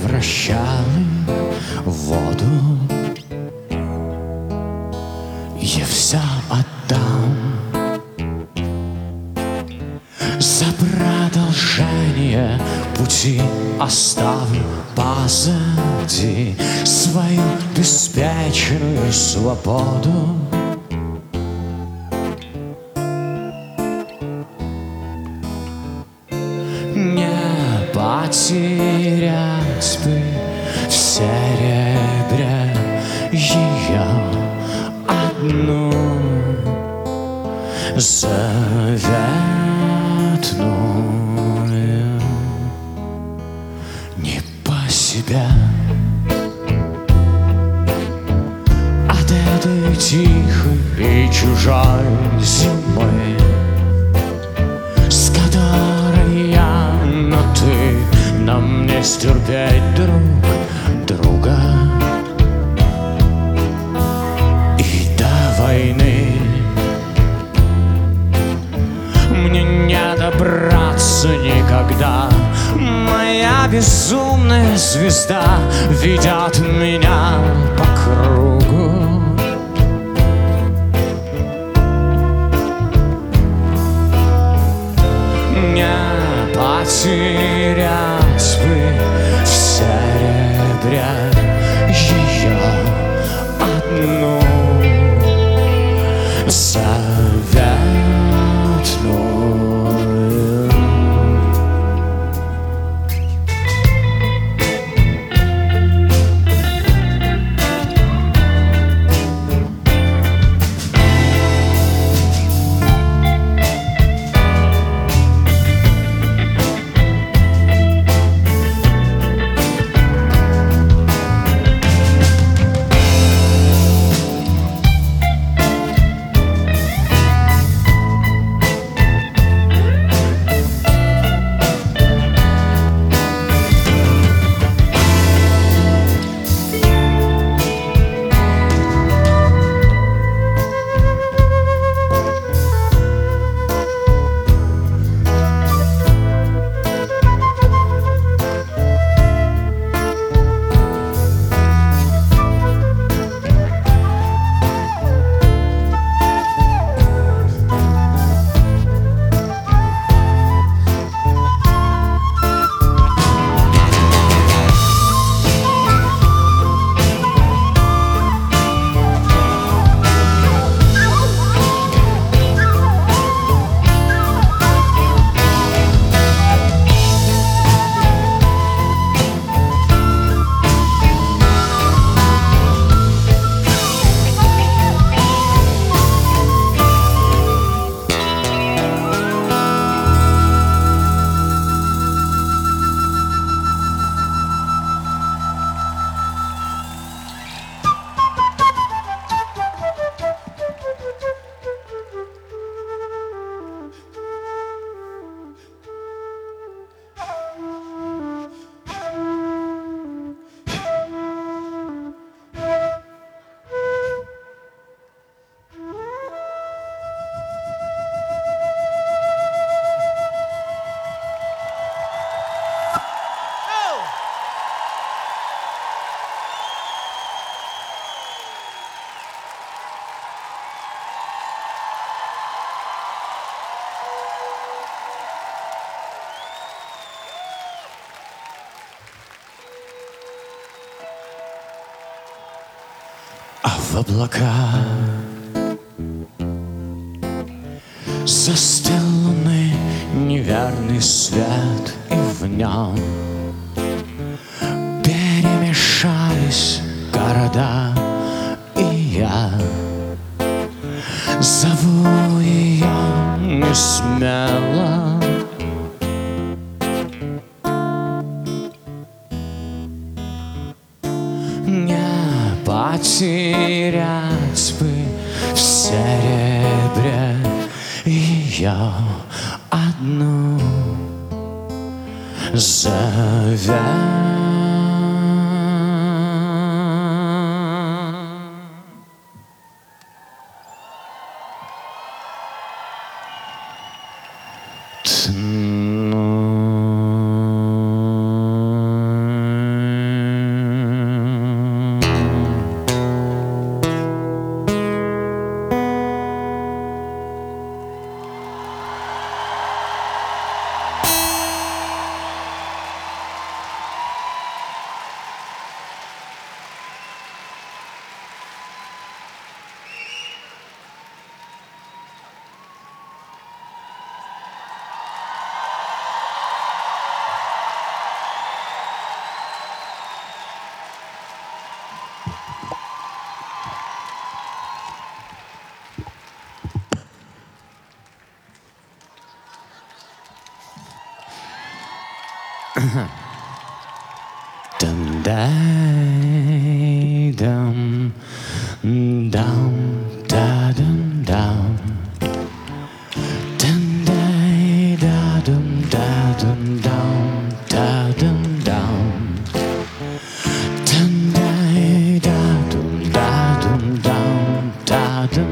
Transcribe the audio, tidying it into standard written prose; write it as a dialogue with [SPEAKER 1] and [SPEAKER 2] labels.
[SPEAKER 1] превращали в воду, я все отдам за продолжение пути. Оставлю позади свою беспечную свободу. Не потерять бы в серебре ее одну заветную. Не по себе от этой тихой и чужой зимы, с которой я, но ты нам не стерпеть друг друга. И до войны мне не добраться никогда. Моя безумная звезда ведет меня по кругу. Не потерять бы в серебре ее одну заветную. А в облака застыл луны неверный свет, и в нем перемешались города, и я зову ее не смело. Не потерять бы в серебре ее одну заветную. Дай дам дам да дам дам дай да дам да дам дам да дам дам дай да дам да дам дам да дам